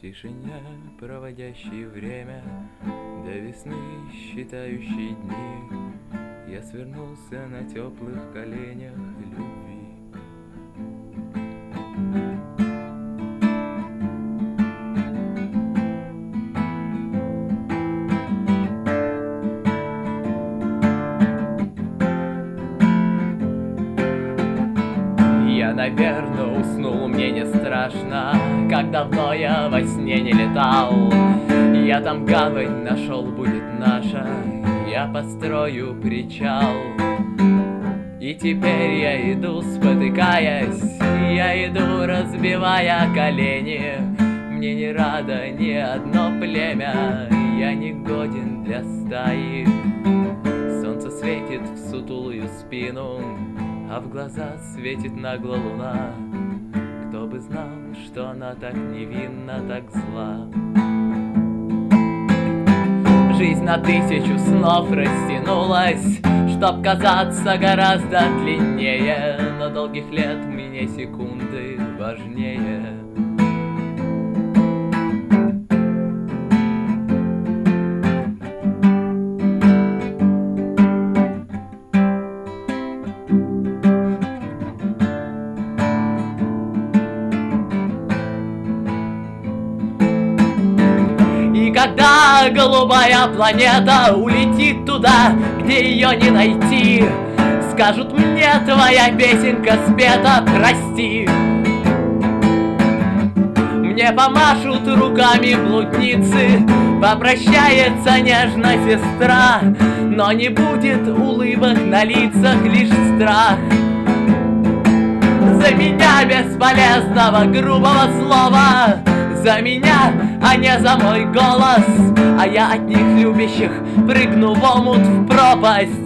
тишине, проводящей время, до весны считающей дни, я свернулся на теплых коленях любви. Я, наверное, уснул, мне не страшно, как давно я во сне не летал. Я там гавань нашел, будет наша, я построю причал. И теперь я иду, спотыкаясь, я иду, разбивая колени. Мне не рада ни одно племя, я не годен для стаи. Солнце светит в сутулую спину, а в глаза светит нагло луна. Кто бы знал, что она так невинна, так зла. Жизнь на 1000 снов растянулась, чтоб казаться гораздо длиннее, но долгих лет мне секунды важнее. И когда голубая планета улетит туда, где ее не найти, скажут мне: твоя песенка спета, прости. Мне помашут руками блудницы, попрощается нежно сестра, но не будет улыбок на лицах, лишь страх. За меня бесполезного грубого слова, за меня, а не за мой голос, а я от них любящих прыгну в омут, в пропасть.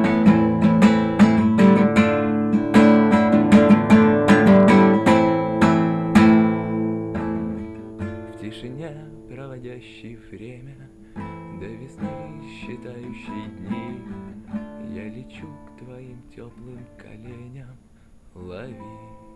В тишине, проводящей время, до весны считающей дни, я лечу к твоим теплым коленям, лови.